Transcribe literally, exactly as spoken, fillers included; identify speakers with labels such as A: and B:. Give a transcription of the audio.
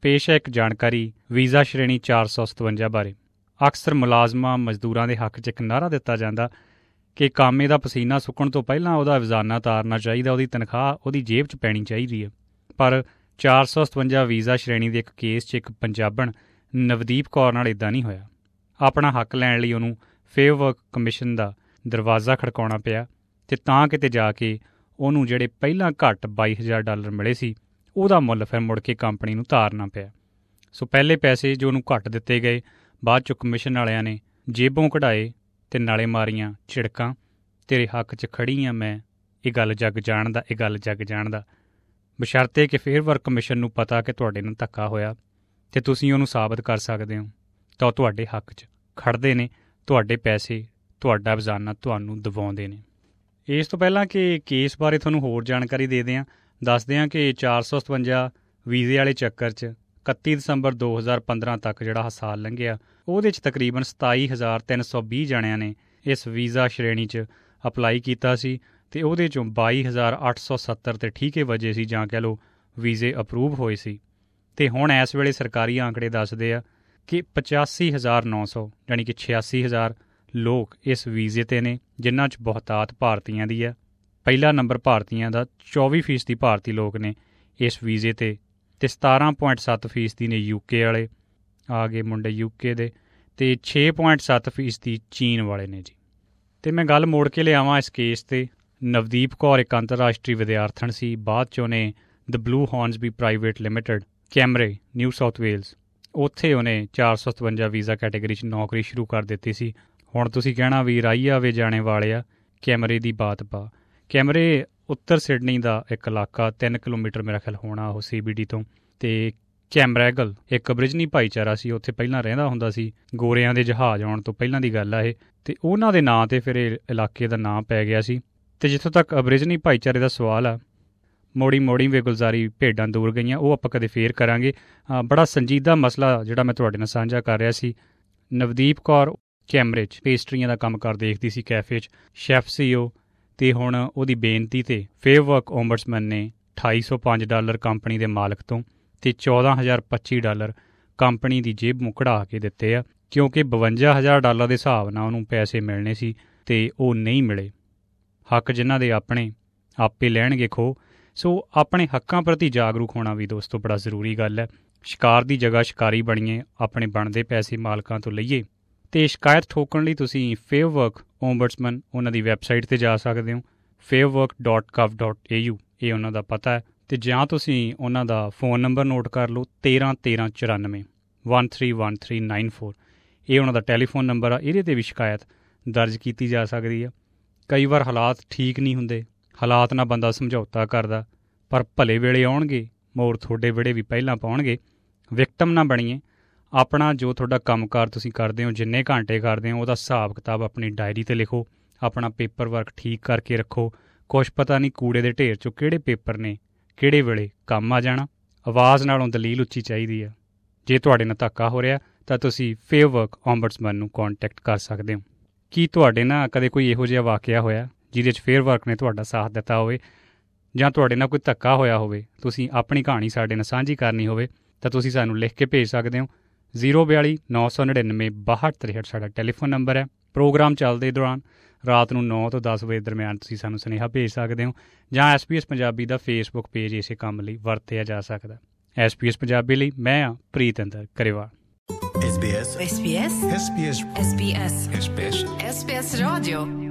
A: ਪੇਸ਼ ਹੈ ਇੱਕ ਜਾਣਕਾਰੀ ਵੀਜ਼ਾ ਸ਼੍ਰੇਣੀ ਚਾਰ ਸੌ ਸਤਵੰਜਾ ਬਾਰੇ। ਅਕਸਰ ਮੁਲਾਜ਼ਮਾਂ ਮਜ਼ਦੂਰਾਂ ਦੇ ਹੱਕ 'ਚ ਇੱਕ ਨਾਅਰਾ ਦਿੱਤਾ ਜਾਂਦਾ ਕਿ ਕਾਮੇ ਦਾ ਪਸੀਨਾ ਸੁੱਕਣ ਤੋਂ ਪਹਿਲਾਂ ਉਹਦਾ ਹਰਜ਼ਾਨਾ ਤਾਰਨਾ ਚਾਹੀਦਾ, ਉਹਦੀ ਤਨਖਾਹ ਉਹਦੀ ਜੇਬ 'ਚ ਪੈਣੀ ਚਾਹੀਦੀ ਹੈ। ਪਰ ਚਾਰ ਸੌ ਸਤਵੰਜਾ ਵੀਜ਼ਾ ਸ਼੍ਰੇਣੀ ਦੇ ਇੱਕ ਕੇਸ 'ਚ ਇੱਕ ਪੰਜਾਬਣ ਨਵਦੀਪ ਕੌਰ ਨਾਲ ਇੱਦਾਂ ਨਹੀਂ ਹੋਇਆ। ਆਪਣਾ ਹੱਕ ਲੈਣ ਲਈ ਉਹਨੂੰ ਫੇਅਰ ਵਰਕ ਕਮਿਸ਼ਨ ਦਾ ਦਰਵਾਜ਼ਾ ਖੜਕਾਉਣਾ ਪਿਆ ਅਤੇ ਤਾਂ ਕਿਤੇ ਜਾ ਕੇ ਉਹਨੂੰ ਜਿਹੜੇ ਪਹਿਲਾਂ ਘੱਟ ਬਾਈ ਹਜ਼ਾਰ ਡਾਲਰ ਮਿਲੇ ਸੀ ਉਹਦਾ ਮੁੱਲ ਫਿਰ ਮੁੜ ਕੇ ਕੰਪਨੀ ਨੂੰ ਤਾਰਨਾ ਪਿਆ। ਸੋ ਪਹਿਲੇ ਪੈਸੇ ਜੋ ਉਹਨੂੰ ਘੱਟ ਦਿੱਤੇ ਗਏ, ਬਾਅਦ 'ਚੋਂ ਕਮਿਸ਼ਨ ਵਾਲਿਆਂ ਨੇ ਜੇਬੋਂ ਕਢਾਏ ਅਤੇ ਨਾਲੇ ਮਾਰੀਆਂ ਝਿੜਕਾਂ, ਤੇਰੇ ਹੱਕ 'ਚ ਖੜੀ ਹਾਂ ਮੈਂ, ਇਹ ਗੱਲ ਜੱਗ ਜਾਣਦਾ, ਇਹ ਗੱਲ ਜੱਗ ਜਾਣਦਾ। ਬਸ਼ਰਤੇ ਕਿ ਫੇਅਰ ਵਰਕ ਕਮਿਸ਼ਨ ਨੂੰ ਪਤਾ ਕਿ ਤੁਹਾਡੇ ਨਾਲ ਧੱਕਾ ਹੋਇਆ ਅਤੇ ਤੁਸੀਂ ਉਹਨੂੰ ਸਾਬਤ ਕਰ ਸਕਦੇ ਹੋ, ਤਾਂ ਉਹ ਤੁਹਾਡੇ ਹੱਕ 'ਚ ਖੜ੍ਹਦੇ ਨੇ, ਤੁਹਾਡੇ ਪੈਸੇ, ਤੁਹਾਡਾ ਹਰਜ਼ਾਨਾ ਤੁਹਾਨੂੰ ਦਿਵਾਉਂਦੇ ਨੇ। ਇਸ ਤੋਂ ਪਹਿਲਾਂ ਕਿ ਕੇਸ ਬਾਰੇ ਤੁਹਾਨੂੰ ਹੋਰ ਜਾਣਕਾਰੀ ਦੇ ਦਿਆਂ, ਦੱਸਦੇ ਹਾਂ ਕਿ ਚਾਰ ਸੌ ਸਤਵੰਜਾ ਵੀਜ਼ੇ ਵਾਲੇ ਚੱਕਰ 'ਚ ਇਕੱਤੀ ਦਸੰਬਰ ਦੋ ਹਜ਼ਾਰ ਪੰਦਰਾਂ ਤੱਕ ਜਿਹੜਾ ਸਾਲ ਲੰਘਿਆ ਉਹਦੇ 'ਚ ਤਕਰੀਬਨ ਸਤਾਈ ਹਜ਼ਾਰ ਤਿੰਨ ਸੌ ਵੀਹ ਜਣਿਆਂ ਨੇ ਇਸ ਵੀਜ਼ਾ ਸ਼੍ਰੇਣੀ 'ਚ ਅਪਲਾਈ ਕੀਤਾ ਸੀ ਅਤੇ ਉਹਦੇ 'ਚੋਂ ਬਾਈ ਹਜ਼ਾਰ ਅੱਠ ਸੌ ਸੱਤਰ 'ਤੇ ਠੀਕੇ ਵਜੇ ਸੀ, ਜਾਂ ਕਹਿ ਲਓ ਵੀਜ਼ੇ ਅਪਰੂਵ ਹੋਏ ਸੀ। ਅਤੇ ਹੁਣ ਇਸ ਵੇਲੇ ਸਰਕਾਰੀ ਆંકੜੇ ਦੱਸਦੇ ਆ ਕਿ ਪਚਾਸੀ ਹਜ਼ਾਰ ਨੌ ਸੌ ਯਾਨੀ ਕਿ ਛਿਆਸੀ ਹਜ਼ਾਰ ਲੋਕ ਇਸ ਵੀਜ਼ੇ 'ਤੇ ਨੇ, ਜਿਨ੍ਹਾਂ 'ਚ ਬਹੁਤਾਤ ਭਾਰਤੀਆਂ ਦੀ ਹੈ। ਪਹਿਲਾ ਨੰਬਰ ਭਾਰਤੀਆਂ ਦਾ, ਚੌਵੀ ਫੀਸਦੀ ਭਾਰਤੀ ਲੋਕ ਨੇ ਇਸ ਵੀਜ਼ੇ 'ਤੇ, ਅਤੇ ਸਤਾਰਾਂ ਪੁਆਇੰਟ ਸੱਤ ਫੀਸਦੀ ਨੇ ਯੂਕੇ ਵਾਲੇ ਆ ਗਏ ਮੁੰਡੇ ਯੂਕੇ ਦੇ, ਅਤੇ ਛੇ ਪੁਆਇੰਟ ਸੱਤ ਫੀਸਦੀ ਚੀਨ ਵਾਲੇ ਨੇ ਜੀ। ਅਤੇ ਮੈਂ ਗੱਲ ਮੋੜ ਕੇ ਲਿਆਵਾਂ ਇਸ ਕੇਸ 'ਤੇ। ਨਵਦੀਪ ਕੌਰ ਇੱਕ ਅੰਤਰਰਾਸ਼ਟਰੀ ਵਿਦਿਆਰਥਣ ਸੀ। ਬਾਅਦ 'ਚ ਉਹਨੇ the blue Hornsby private limited, ਕੈਮਰੇ, ਨਿਊ ਸਾਊਥ ਵੇਲਸ, ਉੱਥੇ ਉਹਨੇ ਚਾਰ ਸੌ ਸਤਵੰਜਾ ਵੀਜ਼ਾ ਕੈਟੇਗਰੀ 'ਚ ਨੌਕਰੀ ਸ਼ੁਰੂ ਕਰ ਦਿੱਤੀ ਸੀ। ਹੁਣ ਤੁਸੀਂ ਕਹਿਣਾ ਵੀ ਰਾਈ ਆਵੇ ਜਾਣੇ ਵਾਲੇ ਆ, ਕੈਮਰੇ ਦੀ ਬਾਤ ਪਾ। ਕੈਮਰੇ ਉੱਤਰ ਸਿਡਨੀ ਦਾ ਇੱਕ ਇਲਾਕਾ, ਤਿੰਨ ਕਿਲੋਮੀਟਰ ਮੇਰਾ ਖਿਆਲ ਹੋਣਾ ਉਹ ਸੀ ਬੀ ਡੀ ਤੋਂ। ਅਤੇ ਕੈਮਰੈਗਲ ਇੱਕ ਅਬਰਿਜਨੀ ਭਾਈਚਾਰਾ ਸੀ, ਉੱਥੇ ਪਹਿਲਾਂ ਰਹਿੰਦਾ ਹੁੰਦਾ ਸੀ, ਗੋਰਿਆਂ ਦੇ ਜਹਾਜ਼ ਆਉਣ ਤੋਂ ਪਹਿਲਾਂ ਦੀ ਗੱਲ ਆ ਇਹ, ਅਤੇ ਉਹਨਾਂ ਦੇ ਨਾਂ 'ਤੇ ਫਿਰ ਇਹ ਇਲਾਕੇ ਦਾ ਨਾਂ ਪੈ ਗਿਆ ਸੀ। ਅਤੇ ਜਿੱਥੋਂ ਤੱਕ ਅਬਰਿਜਨੀ ਭਾਈਚਾਰੇ ਦਾ ਸਵਾਲ ਆ, ਮੋੜੀ ਮੋੜੀ ਬੇਗੁਲਜ਼ਾਰੀ ਭੇਡਾਂ ਦੂਰ ਗਈਆਂ, ਉਹ ਆਪਾਂ ਕਦੇ ਫੇਰ ਕਰਾਂਗੇ। ਬੜਾ ਸੰਜੀਦਾ ਮਸਲਾ ਜਿਹੜਾ ਮੈਂ ਤੁਹਾਡੇ ਨਾਲ ਸਾਂਝਾ ਕਰ ਰਿਹਾ ਸੀ। ਨਵਦੀਪ ਕੌਰ ਕੈਮਰੇ 'ਚ ਪੇਸਟਰੀਆਂ ਦਾ ਕੰਮ ਕਰ ਦੇਖਦੀ ਸੀ, ਕੈਫੇ 'ਚ ਸ਼ੈਫ ਸੀ ਉਹ, ਅਤੇ ਹੁਣ ਉਹਦੀ ਬੇਨਤੀ 'ਤੇ ਫੇਅਰ ਵਰਕ ਓਮਬਡਸਮੈਨ ਨੇ ਅਠਾਈ ਸੌ ਪੰਜ ਡਾਲਰ ਕੰਪਨੀ ਦੇ ਮਾਲਕ ਤੋਂ ਅਤੇ ਚੌਦਾਂ ਹਜ਼ਾਰ ਪੱਚੀ ਡਾਲਰ ਕੰਪਨੀ ਦੀ ਜੇਬ ਨੂੰ ਕਢਾ ਕੇ ਦਿੱਤੇ ਆ, ਕਿਉਂਕਿ ਬਵੰਜਾ ਹਜ਼ਾਰ ਡਾਲਰ ਦੇ ਹਿਸਾਬ ਨਾਲ ਉਹਨੂੰ ਪੈਸੇ ਮਿਲਣੇ ਸੀ ਅਤੇ ਉਹ ਨਹੀਂ ਮਿਲੇ। ਹੱਕ ਜਿਨ੍ਹਾਂ ਦੇ ਆਪਣੇ ਆਪੇ ਲੈਣਗੇ ਖੋ। ਸੋ ਆਪਣੇ ਹੱਕਾਂ ਪ੍ਰਤੀ ਜਾਗਰੂਕ ਹੋਣਾ ਵੀ ਦੋਸਤੋ ਬੜਾ ਜ਼ਰੂਰੀ ਗੱਲ ਹੈ। ਸ਼ਿਕਾਰ ਦੀ ਜਗ੍ਹਾ ਸ਼ਿਕਾਰੀ ਬਣੀਏ, ਆਪਣੇ ਬਣਦੇ ਪੈਸੇ ਮਾਲਕਾਂ ਤੋਂ ਲਈਏ। ਅਤੇ ਸ਼ਿਕਾਇਤ ਠੋਕਣ ਲਈ ਤੁਸੀਂ ਫੇਅਰ ਵਰਕ ਓਮਬਡਸਮੈਨ ਉਹਨਾਂ ਦੀ ਵੈਬਸਾਈਟ 'ਤੇ ਜਾ ਸਕਦੇ ਹੋ, Fair Work dot gov dot A U, ਇਹ ਉਹਨਾਂ ਦਾ ਪਤਾ ਹੈ। ਅਤੇ ਜਾਂ ਤੁਸੀਂ ਉਹਨਾਂ ਦਾ ਫ਼ੋਨ ਨੰਬਰ ਨੋਟ ਕਰ ਲਓ, ਤੇਰ੍ਹਾਂ ਤੇਰ੍ਹਾਂ ਚੁਰਾਨਵੇਂ one three one three nine four, ਇਹ ਉਹਨਾਂ ਦਾ ਟੈਲੀਫੋਨ ਨੰਬਰ ਆ। ਇਹਦੇ 'ਤੇ ਵੀ ਸ਼ਿਕਾਇਤ ਦਰਜ ਕੀਤੀ ਜਾ ਸਕਦੀ ਆ। ਕਈ ਵਾਰ ਹਾਲਾਤ ਠੀਕ ਨਹੀਂ ਹੁੰਦੇ, ਹਾਲਾਤ ਨਾਲ ਬੰਦਾ ਸਮਝੌਤਾ ਕਰਦਾ, ਪਰ ਭਲੇ ਵੇਲੇ ਆਉਣਗੇ, ਮੋਰ ਤੁਹਾਡੇ ਵਿਹੜੇ ਵੀ ਪਹਿਲਾਂ ਪਾਉਣਗੇ। ਵਿਕਟਮ ਨਾ ਬਣੀਏ। ਆਪਣਾ ਜੋ ਤੁਹਾਡਾ ਕੰਮਕਾਰ ਤੁਸੀਂ ਕਰਦੇ ਹੋ, ਜਿੰਨੇ ਘੰਟੇ ਕਰਦੇ ਹੋ, ਉਹਦਾ ਹਿਸਾਬ ਕਿਤਾਬ ਆਪਣੀ ਡਾਇਰੀ 'ਤੇ ਲਿਖੋ, ਆਪਣਾ ਪੇਪਰ ਵਰਕ ਠੀਕ ਕਰਕੇ ਰੱਖੋ। ਕੁਛ ਪਤਾ ਨਹੀਂ ਕੂੜੇ ਦੇ ਢੇਰ 'ਚੋਂ ਕਿਹੜੇ ਪੇਪਰ ਨੇ ਕਿਹੜੇ ਵੇਲੇ ਕੰਮ ਆ ਜਾਣਾ। ਆਵਾਜ਼ ਨਾਲੋਂ ਦਲੀਲ ਉੱਚੀ ਚਾਹੀਦੀ ਆ। ਜੇ ਤੁਹਾਡੇ ਨਾਲ ਧੱਕਾ ਹੋ ਰਿਹਾ ਤਾਂ ਤੁਸੀਂ ਫੇਅਰ ਵਰਕ ਓਮਬਡਸਮੈਨ ਨੂੰ ਕੌਂਟੈਕਟ ਕਰ ਸਕਦੇ ਹੋ। ਕੀ ਤੁਹਾਡੇ ਨਾਲ ਕਦੇ ਕੋਈ ਇਹੋ ਜਿਹਾ ਵਾਕਿਆ ਹੋਇਆ ਜਿਹਦੇ 'ਚ ਫੇਅਰ ਵਰਕ ਨੇ ਤੁਹਾਡਾ ਸਾਥ ਦਿੱਤਾ ਹੋਵੇ, ਜਾਂ ਤੁਹਾਡੇ ਨਾਲ ਕੋਈ ਧੱਕਾ ਹੋਇਆ ਹੋਵੇ, ਤੁਸੀਂ ਆਪਣੀ ਕਹਾਣੀ ਸਾਡੇ ਨਾਲ ਸਾਂਝੀ ਕਰਨੀ ਹੋਵੇ, ਤਾਂ ਤੁਸੀਂ ਸਾਨੂੰ ਲਿਖ ਕੇ ਭੇਜ ਸਕਦੇ ਹੋ। ਜ਼ੀਰੋ ਬਿਆਲੀ ਨੌ ਸੌ ਨੜਿਨਵੇਂ ਬਾਹਠ ਤ੍ਰੇਹਠ ਸਾਡਾ ਟੈਲੀਫੋਨ ਨੰਬਰ ਹੈ। ਪ੍ਰੋਗਰਾਮ ਚੱਲਦੇ ਦੌਰਾਨ ਰਾਤ ਨੂੰ ਨੌ ਤੋਂ ਦਸ ਵਜੇ ਦਰਮਿਆਨ ਤੁਸੀਂ ਸਾਨੂੰ ਸੁਨੇਹਾ ਭੇਜ ਸਕਦੇ ਹੋ, ਜਾਂ ਐਸ ਪੀ ਐਸ ਪੰਜਾਬੀ ਦਾ ਫੇਸਬੁੱਕ ਪੇਜ ਇਸੇ ਕੰਮ ਲਈ ਵਰਤਿਆ ਜਾ ਸਕਦਾ। ਐਸ ਪੀ ਐਸ ਪੰਜਾਬੀ ਲਈ ਮੈਂ ਹਾਂ Pritinder Grewal.
B: S B S S B S S B S S B S S B S S B S Radio